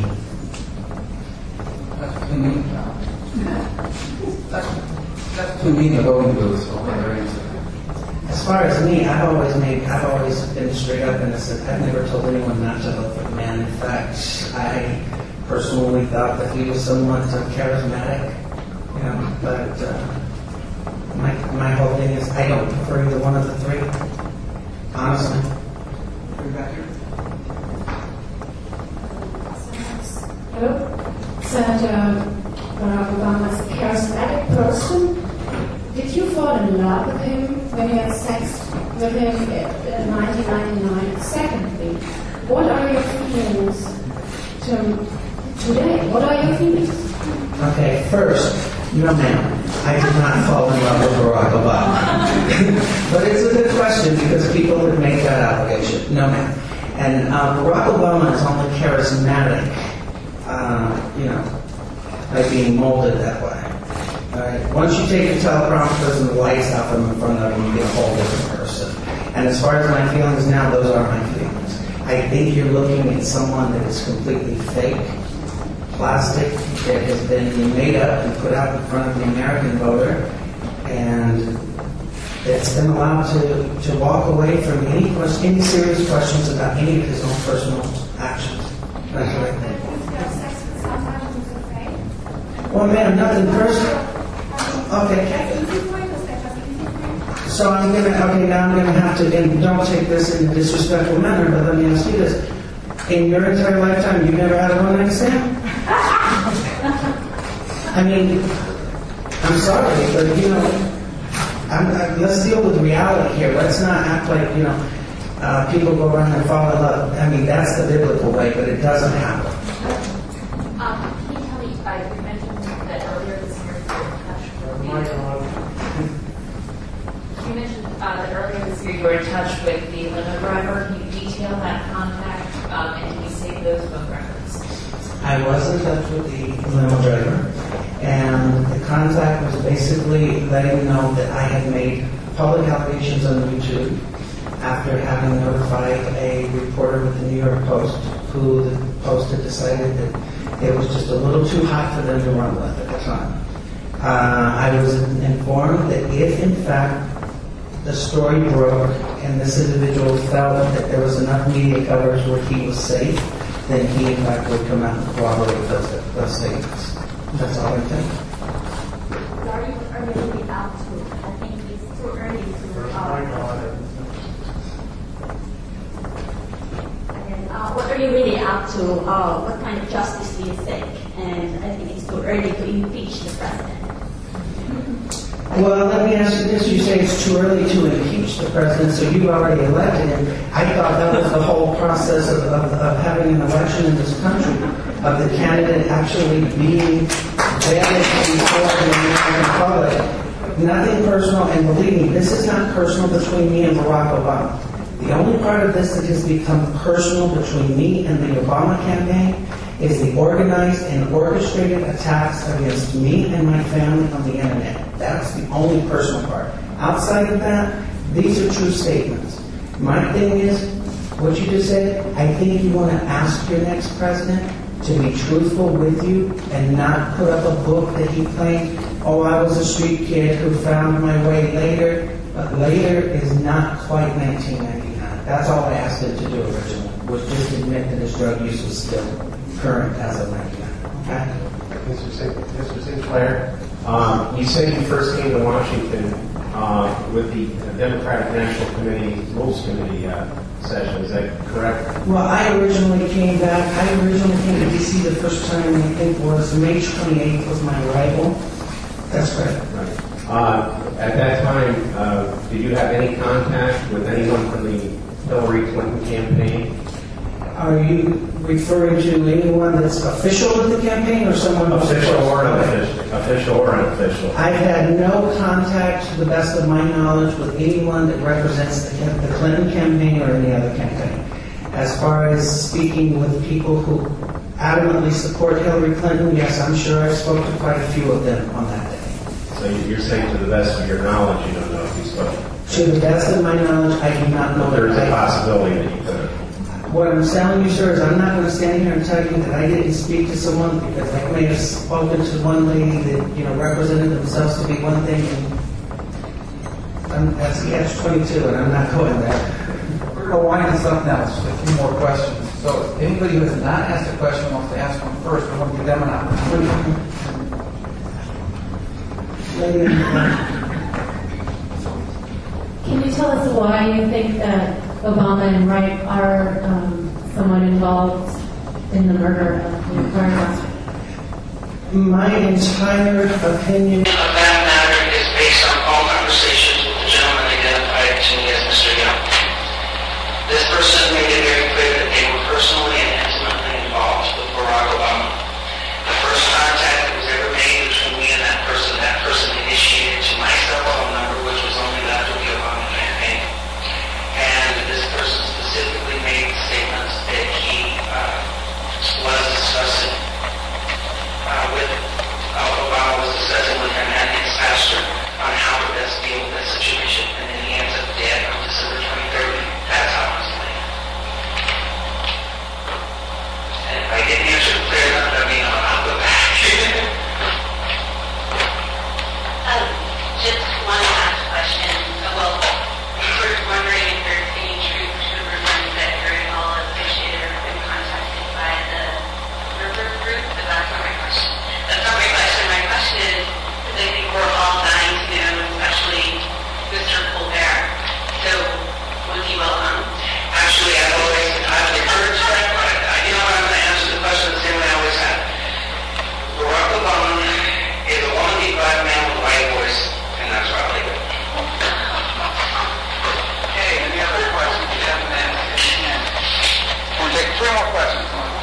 That's to me the voting booth. As far as me, I've always been straight up and said I've never told anyone not to vote for the man. In fact, I personally thought that he was somewhat charismatic, but my whole thing is I don't prefer either one of the three, honestly. Hello? Senator Barack Obama is a charismatic person. Did you fall in love with him when you had sex with him in 1999? Secondly, what are your feelings today? What are your feelings? Okay, first, no ma'am, I did not fall in love with Barack Obama. But it's a good question because people would make that allegation. No ma'am. And Barack Obama is only charismatic, by being molded that way. All right. Once you take the teleprompters and the lights out from in front of him, you get a whole different person. And as far as my feelings now, those are my feelings. I think you're looking at someone that is completely fake, plastic, that has been made up and put out in front of the American voter, and that's been allowed to walk away from any serious questions about any of his own personal actions. That's what I think. Well, ma'am, nothing personal. Okay. So now I'm going to have to, and don't take this in a disrespectful manner, but let me ask you this. In your entire lifetime, you've never had a one-night stand? I mean, I'm sorry, but, let's deal with reality here. Let's not act like, people go around and fall in love. I mean, that's the biblical way, but it doesn't happen. Can you tell me, you mentioned that earlier this year you were in touch with you were in touch with the limo driver. Can you detail that contact, and can you save those phone records? I was in touch with the limo driver, and the contact was basically letting him know that I had made public allegations on YouTube after having notified a reporter with the New York Post, who the Post had decided that it was just a little too hot for them to run with at the time. I was informed that if, in fact, the story broke and this individual felt that there was enough media coverage where he was safe, then he, in fact, would come out and corroborate those statements. That's all I think. Are you really out to? I think it's too early to. What are you really up to? What kind of justice do you think? And I think it's too early to impeach the president. Well, let me ask you this. You say it's too early to impeach the president, so you've already elected him. I thought that was the whole process of having an election in this country, of the candidate actually being vetted before the American public. Nothing personal, and believe me, this is not personal between me and Barack Obama. The only part of this that has become personal between me and the Obama campaign is the organized and orchestrated attacks against me and my family on the internet. That's the only personal part. Outside of that, these are true statements. My thing is, what you just said, I think you want to ask your next president to be truthful with you and not put up a book that he claimed, oh, I was a street kid who found my way later. But later is not quite 1999. That's all I asked him to do originally, was just admit that his drug use was still current as of 1999. Okay? Mr. Sinclair, you said you first came to Washington with the Democratic National Committee Rules Committee session. Is that correct? Well, I originally came to D.C. the first time, I think was May 28th was my arrival. That's correct. Right. At that time, did you have any contact with anyone from the Hillary Clinton campaign? Are you referring to anyone that's official with the campaign or someone official or unofficial? Official or unofficial? I've had no contact, to the best of my knowledge, with anyone that represents the Clinton campaign or any other campaign. As far as speaking with people who adamantly support Hillary Clinton? Yes, I'm sure I spoke to quite a few of them on that day. So you're saying to the best of your knowledge, you don't know if you spoke? To the best of my knowledge, I do not know. There is a possibility that you could have. What I'm telling you, sir, is I'm not going to stand here and tell you that I didn't speak to someone because I may have spoken to one lady that, represented themselves to be one thing, and that's catch-22, and I'm not going there. We're going to wind this up now. Just a few more questions. So if anybody who has not asked a question wants to ask one first, we're going to give them an opportunity. Can you tell us why you think that Obama and Wright are somewhat involved in the murder of the Guardians? My entire opinion of that matter is based on all conversations with the gentleman identified to me as Mr. Young. This person made it very clear that they were personally and intimately involved with Barack Obama. The first contact that was ever made between me and that person initiated to my cell phone number, which was only left with the Obama campaign. And this person specifically made statements that he was discussing with Obama was discussing with him and his pastor on how to best deal with that situation. And then he ends up dead on December 23rd. That's how I was playing. And if I didn't answer it clear enough, I'll go back. Just one last question. Well, I'm sort of wondering if there's any truth to the rumors that Harry Hall associated or been contacted by the River Group, but that's not my question. That's not my question. My question is, because I think we're all dying to know, especially Mr. Colbert. So, was he welcome? Actually, I've encouraged that. I'm going to answer the question the same way I always have. Barack Obama is a wannabe black man with a white voice, and that's where I'll leave it. Okay, any other questions? We'll take 3 more questions.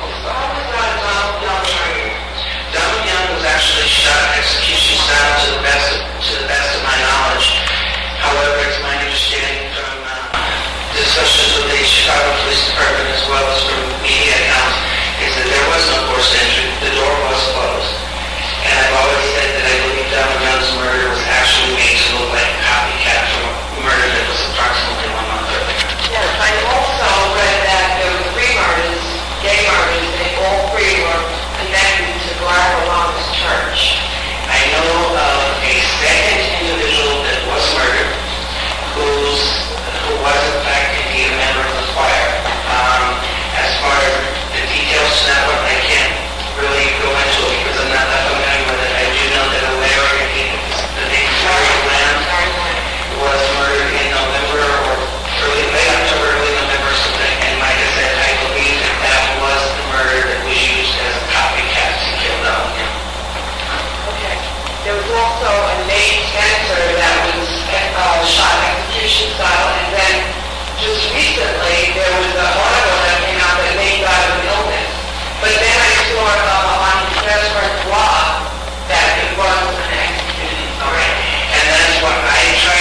Donald Young was actually shot execution style to the best of my knowledge. However, it's my understanding from discussions with the Chicago Police Department as well as from media accounts is that there was no forced entry. The door was closed. And I've always said that I believe Donald Young's murder was actually made to look like a copycat from a murder that was approximately 1 month earlier. Yes, I also read that there were 3 murders, gay murders, and all 3 were connected to Barack Obama's church. I know of a second individual that was murdered who was in fact indeed a member of the choir. As far as the details to that one, I can't really go into it because I'm not that familiar with it. I do know that the name Larry Lamb was murdered in November or late October, early November or something. And like I said, I believe that was the murder that was used as a copycat to kill Donald Young. Okay. There was also a Nate Spencer that was shot execution style, and then just recently there was an article that came out that Nate died of an illness. But then I saw on his best friend's blog that it was an execution. All right. And that's what when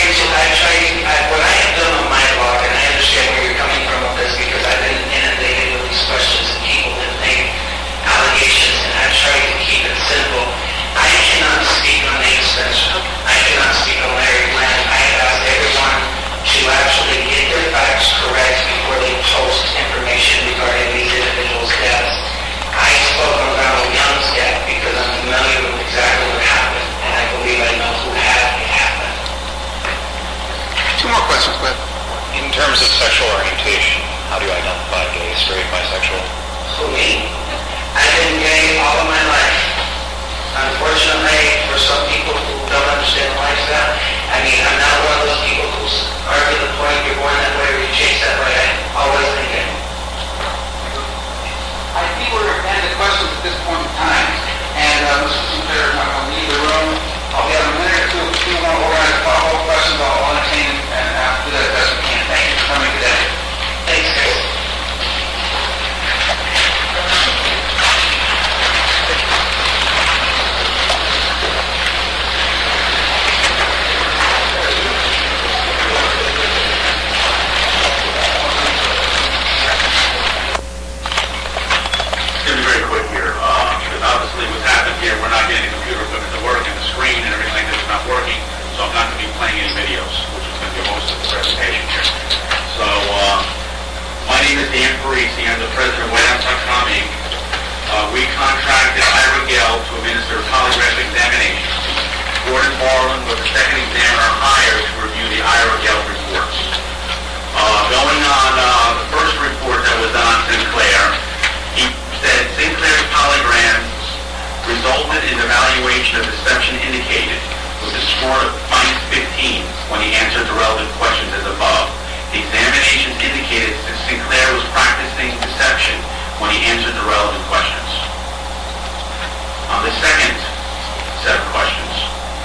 I have done on my blog, and I understand where you're coming from with this because I've been inundated with these questions and people that make allegations, and I've tried to keep it simple. I cannot speak on Nate Spencer. I cannot speak on Larry Lamb. I have asked everyone to actually get their facts correct before they post information regarding these individuals' deaths. I spoke on Donald Young's death because I'm familiar with exactly what happened, and I believe I know who had it happen. 2 more questions, Cliff. In terms of sexual orientation, how do you identify gay, straight, bisexual? For me, I've been gay all of my life. Unfortunately, for some people who don't understand the lifestyle, I'm not one of those people who argue the point you're born that way or you change that way. I've always been gay. I think we're going to end the questions at this point in time, and Mr. Sinclair is not going to leave the room. I'll be on a minute or 2 if you want to organize follow-up questions. I'll entertain and do that as best we can. Thank you for coming today. Thanks, guys. Gordon Borland was the second examiner hired to review the Ira Gelb reports. Going on the first report that was done on Sinclair, he said Sinclair's polygrams resulted in evaluation of deception indicated with a score of -15 when he answered the relevant questions as above. The examinations indicated that Sinclair was practicing deception when he answered the relevant questions. On the second set of questions,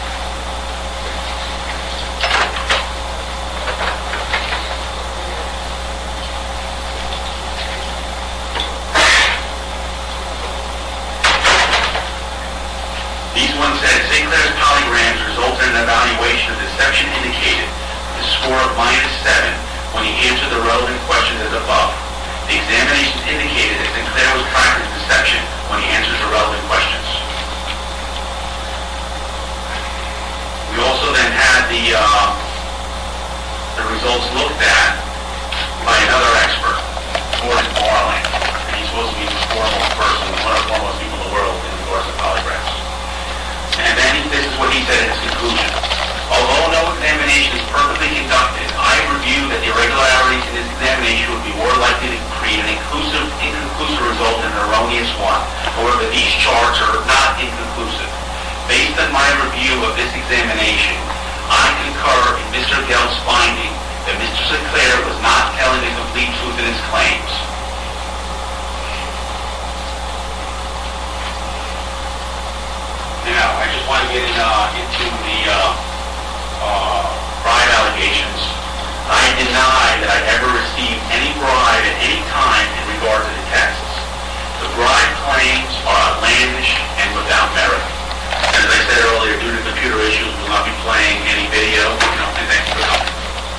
these ones said Sinclair's polygrams resulted in an evaluation of deception indicated with a score of -7 when he answered the relevant questions as above. The examinations indicated that Sinclair was practicing deception when he answered the relevant questions. We also then had the results looked at by another expert, Gordon Borland. And he's supposed to be the foremost person, one of the foremost people in the world in regards to polygraphs. And then this is what he said in his conclusion. Although no examination is perfectly conducted, I review that the irregularities in this examination would be more likely to create an inconclusive result than an erroneous one. However, these charts are not inconclusive. Based on my review of this examination, I concur in Mr. Gelb's finding that Mr. Sinclair was not telling the complete truth in his claims. Now, I just want to get into the bribe allegations. I deny that I ever received any bribe at any time in regard to the tests. The bribe claims are outlandish and without merit. As I said earlier, due to computer issues, we will not be playing any video. And thank you for coming.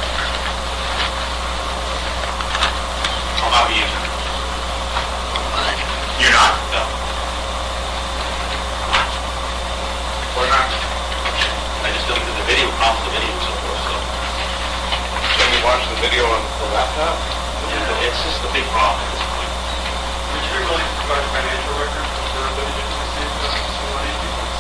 I'll not be using it. You're not? No. Or not? I just looked at the video, prompted the video, so forth. So you watch the video on the laptop? Yeah, it's just a big problem at this point. Would you be willing to provide financial records for the ability to receive some money?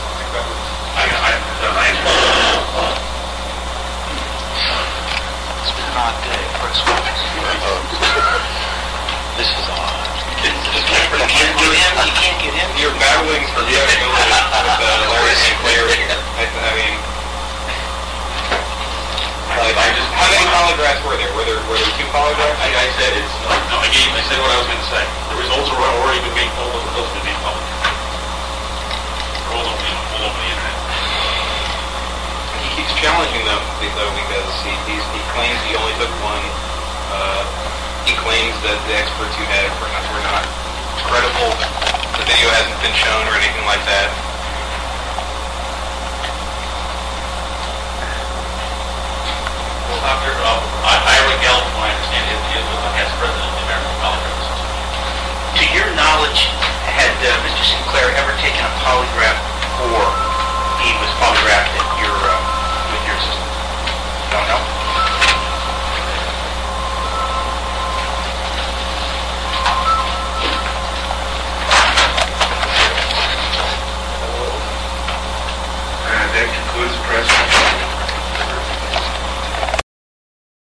It's been an odd day for us. This is odd. You can't get in. You're battling for the with Larry Sinclair. I mean, how many polygraphs were there? Were there 2 polygraphs? I said it's no. I said what I was going to say. The results are already been made public. The results have been made public. They're all over the internet. He keeps challenging them though because he claims he only took one. He claims that the experts who had it were not credible. The video hasn't been shown or anything like that. Well, Dr. Ira Gelb, from what I understand, is the past president of the American Polygraph Association. To your knowledge, had Mr. Sinclair ever taken a polygraph before he was polygraphed at with your assistant? Don't know.